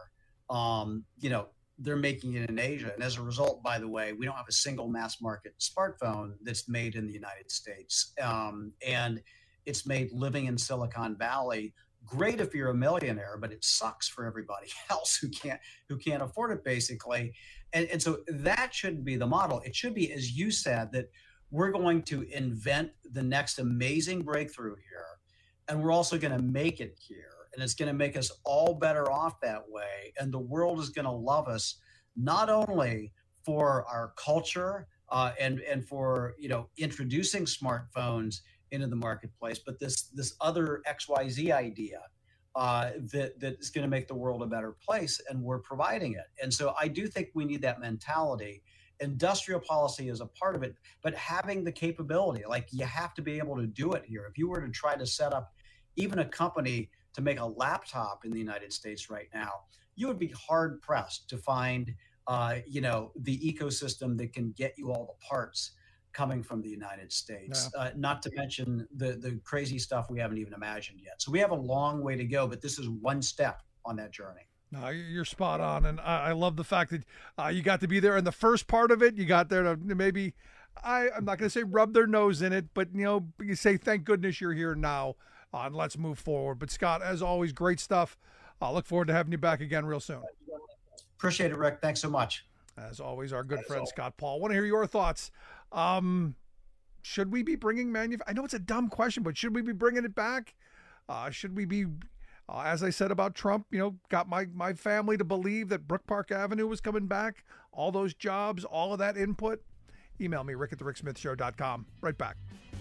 they're making it in Asia. And as a result, by the way, we don't have a single mass market smartphone that's made in the United States. And it's made living in Silicon Valley great if you're a millionaire, but it sucks for everybody else who can't afford it, basically. And so that shouldn't be the model. It should be, as you said, that we're going to invent the next amazing breakthrough here, and we're also going to make it here. And it's going to make us all better off that way. And the world is going to love us, not only for our culture and for introducing smartphones into the marketplace, but this other XYZ idea that is going to make the world a better place, and we're providing it. And so I do think we need that mentality. Industrial policy is a part of it, but having the capability, like, you have to be able to do it here. If you were to try to set up even a company to make a laptop in the United States right now, you would be hard pressed to find the ecosystem that can get you all the parts coming from the United States, not to mention the crazy stuff we haven't even imagined yet. So we have a long way to go, but this is one step on that journey. No, you're spot on. And I love the fact that you got to be there in the first part of it. You got there to maybe, I'm not going to say rub their nose in it, but, you say, thank goodness you're here now, and let's move forward. But Scott, as always, great stuff. I look forward to having you back again real soon. Appreciate it, Rick. Thanks so much. As always, our good friend Scott Paul. Want to hear your thoughts. Should we be bringing I know it's a dumb question, but should we be bringing it back? Should we be, as I said about Trump, got my family to believe that Brook Park Avenue was coming back, all those jobs, all of that input? Email me, rick@thericksmithshow.com. Right back.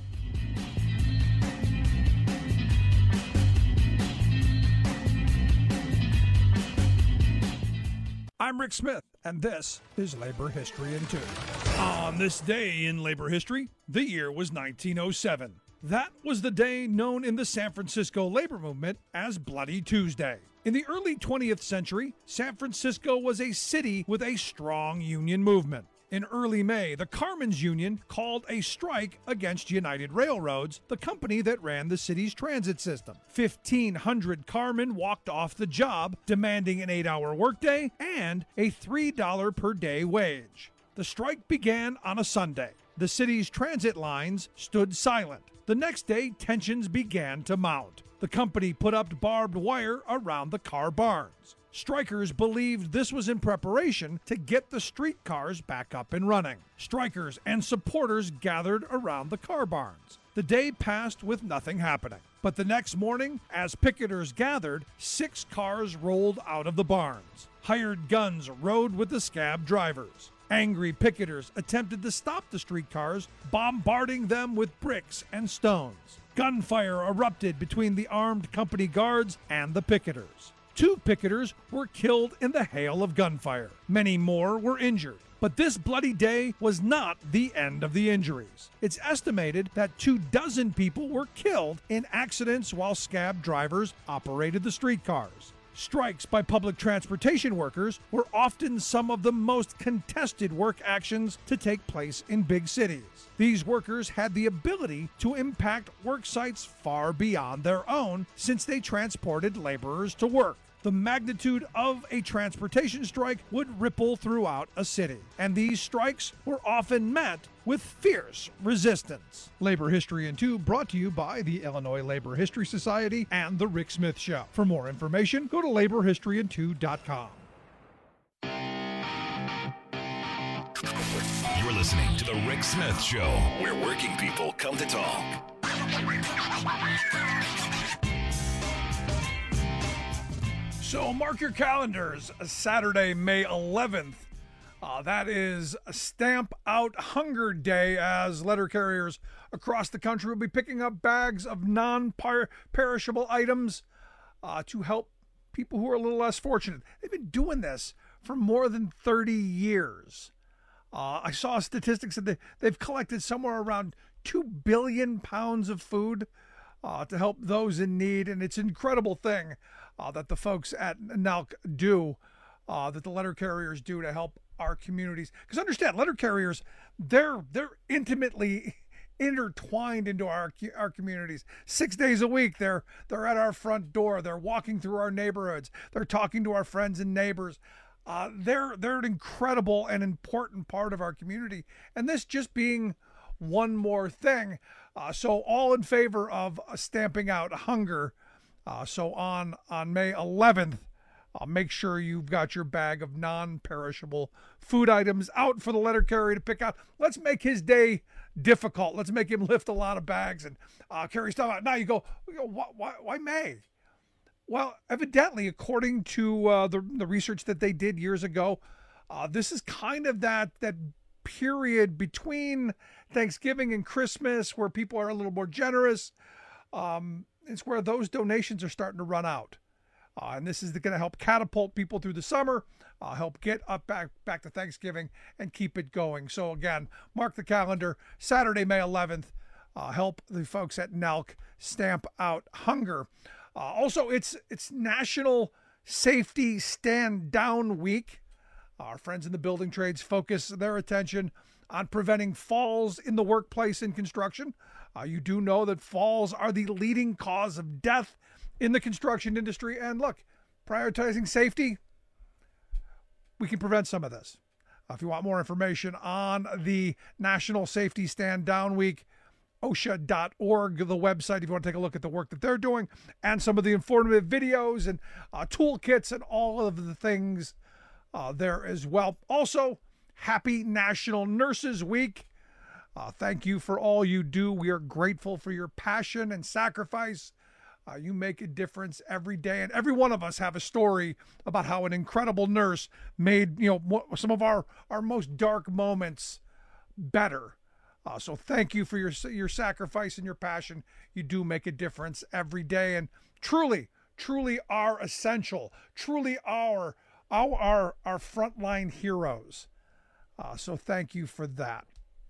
I'm Rick Smith, and this is Labor History in 2. On this day in labor history, the year was 1907. That was the day known in the San Francisco labor movement as Bloody Tuesday. In the early 20th century, San Francisco was a city with a strong union movement. In early May, the Carmen's Union called a strike against United Railroads, the company that ran the city's transit system. 1,500 Carmen walked off the job, demanding an 8-hour workday and a $3 per day wage. The strike began on a Sunday. The city's transit lines stood silent. The next day, tensions began to mount. The company put up barbed wire around the car barns. Strikers believed this was in preparation to get the streetcars back up and running. Strikers and supporters gathered around the car barns. The day passed with nothing happening. But the next morning, as picketers gathered, 6 cars rolled out of the barns. Hired guns rode with the scab drivers. Angry picketers attempted to stop the streetcars, bombarding them with bricks and stones. Gunfire erupted between the armed company guards and the picketers. 2 picketers were killed in the hail of gunfire. Many more were injured. But this bloody day was not the end of the injuries. It's estimated that 24 people were killed in accidents while scab drivers operated the streetcars. Strikes by public transportation workers were often some of the most contested work actions to take place in big cities. These workers had the ability to impact work sites far beyond their own, since they transported laborers to work. The magnitude of a transportation strike would ripple throughout a city, and these strikes were often met with fierce resistance. Labor History in 2 brought to you by the Illinois Labor History Society and The Rick Smith Show. For more information, go to laborhistoryin2.com. You're listening to The Rick Smith Show, where working people come to talk. So mark your calendars, Saturday, May 11th. That is Stamp Out Hunger Day, as letter carriers across the country will be picking up bags of non-perishable items to help people who are a little less fortunate. They've been doing this for more than 30 years. I saw statistics that they've collected somewhere around 2 billion pounds of food to help those in need, and it's an incredible thing that the folks at NALC do, that the letter carriers do to help our communities. Because understand, letter carriers, they're intimately intertwined into our communities. 6 days a week, they're at our front door. They're walking through our neighborhoods. They're talking to our friends and neighbors. They're an incredible and important part of our community. And this just being one more thing. So all in favor of stamping out hunger. So on May 11th, make sure you've got your bag of non-perishable food items out for the letter carrier to pick out. Let's make his day difficult. Let's make him lift a lot of bags and carry stuff out. Now you go, why May? Well, evidently, according to the research that they did years ago, this is kind of that period between Thanksgiving and Christmas where people are a little more generous. It's where those donations are starting to run out. And this is going to help catapult people through the summer, help get up back to Thanksgiving and keep it going. So again, mark the calendar, Saturday, May 11th, help the folks at NALC stamp out hunger. Also, it's National Safety Stand Down Week. Our friends in the building trades focus their attention on preventing falls in the workplace in construction. You do know that falls are the leading cause of death in the construction industry. And look, prioritizing safety, we can prevent some of this. If you want more information on the National Safety Stand Down Week, OSHA.org, the website, if you want to take a look at the work that they're doing and some of the informative videos and toolkits and all of the things there as well. Also, happy National Nurses Week. Thank you for all you do. We are grateful for your passion and sacrifice. You make a difference every day, and every one of us have a story about how an incredible nurse made some of our most dark moments better. So thank you for your sacrifice and your passion. You do make a difference every day, and truly are essential. Truly are our frontline heroes. So thank you for that.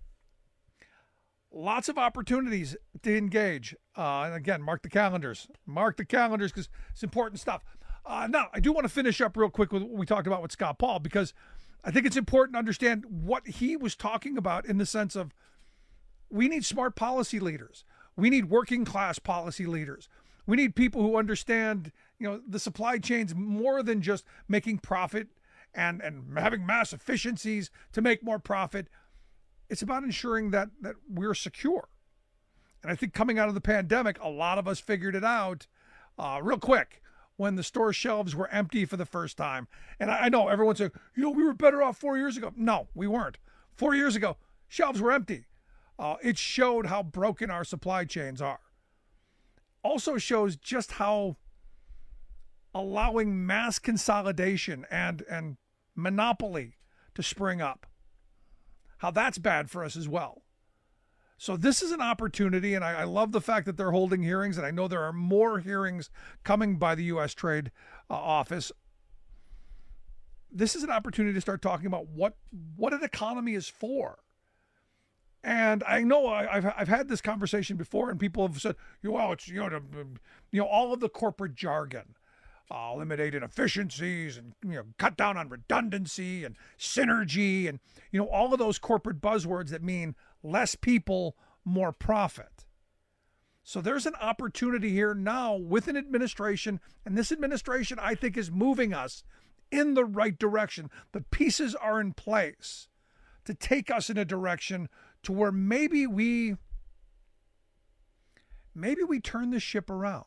Lots of opportunities to engage. And again, mark the calendars. Mark the calendars because it's important stuff. Now, I do want to finish up real quick with what we talked about with Scott Paul, because I think it's important to understand what he was talking about in the sense of we need smart policy leaders. We need working class policy leaders. We need people who understand, the supply chains more than just making profit and having mass efficiencies to make more profit. It's about ensuring that we're secure. And I think coming out of the pandemic, a lot of us figured it out real quick when the store shelves were empty for the first time. And I know everyone said, we were better off 4 years ago. No, we weren't. 4 years ago, shelves were empty. It showed how broken our supply chains are. Also shows just how allowing mass consolidation and monopoly to spring up, how that's bad for us as well. So this is an opportunity, and I love the fact that they're holding hearings, and I know there are more hearings coming by the U.S. Trade Office. This is an opportunity to start talking about what an economy is for. And I know I've had this conversation before, and people have said, it's all of the corporate jargon, eliminate inefficiencies and cut down on redundancy and synergy and all of those corporate buzzwords that mean less people, more profit. So there's an opportunity here now with an administration, and this administration I think is moving us in the right direction. The pieces are in place to take us in a direction to where maybe we turn the ship around.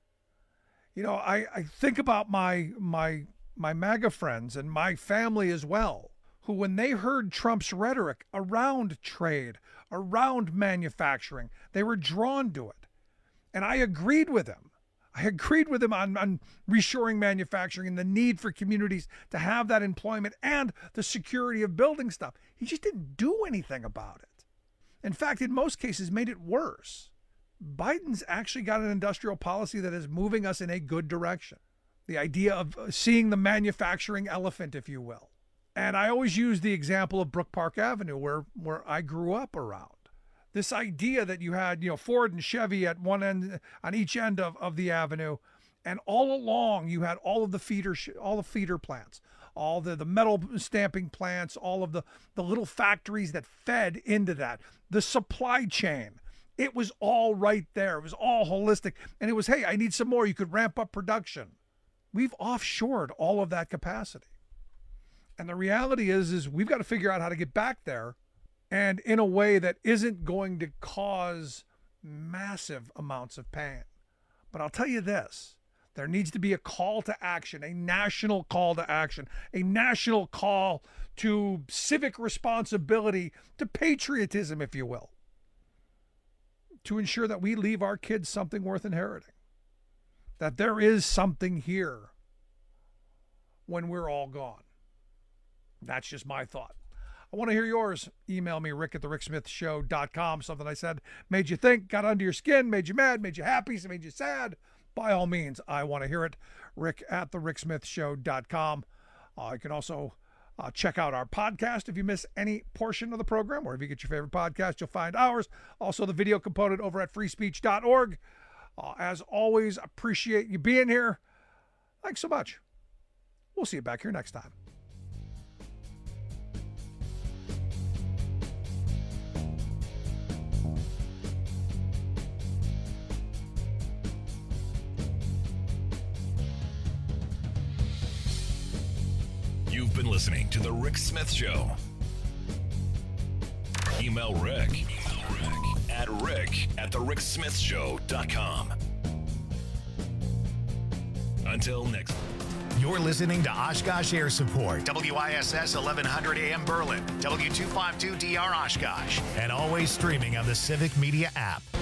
I think about my MAGA friends and my family as well, who when they heard Trump's rhetoric around trade, around manufacturing, they were drawn to it. And I agreed with him. I agreed with him on reshoring manufacturing and the need for communities to have that employment and the security of building stuff. He just didn't do anything about it. In fact, in most cases, made it worse. Biden's actually got an industrial policy that is moving us in a good direction. The idea of seeing the manufacturing elephant, if you will. And I always use the example of Brook Park Avenue, where I grew up around. This idea that you had, Ford and Chevy at one end, on each end of the avenue, and all along you had all of the feeder plants, all the metal stamping plants, all of the little factories that fed into that, the supply chain. It was all right there. It was all holistic. And it was, hey, I need some more. You could ramp up production. We've offshored all of that capacity. And the reality is we've got to figure out how to get back there, and in a way that isn't going to cause massive amounts of pain. But I'll tell you this, there needs to be a call to action, a national call to action, a national call to civic responsibility, to patriotism, if you will, to ensure that we leave our kids something worth inheriting, that there is something here when we're all gone. That's just my thought. I want to hear yours. Email me, rick@thericksmithshow.com. Something I said made you think, got under your skin, made you mad, made you happy, made you sad. By all means, I want to hear it. rick@thericksmithshow.com. You can also check out our podcast if you miss any portion of the program, or if you get your favorite podcast, you'll find ours. Also, the video component over at freespeech.org. As always, appreciate you being here. Thanks so much. We'll see you back here next time. You've been listening to The Rick Smith Show. Email Rick at rick@thericksmithshow.com. Until next. You're listening to Oshkosh Air Support, WISS 1100 AM Berlin, W252DR Oshkosh, and always streaming on the Civic Media app.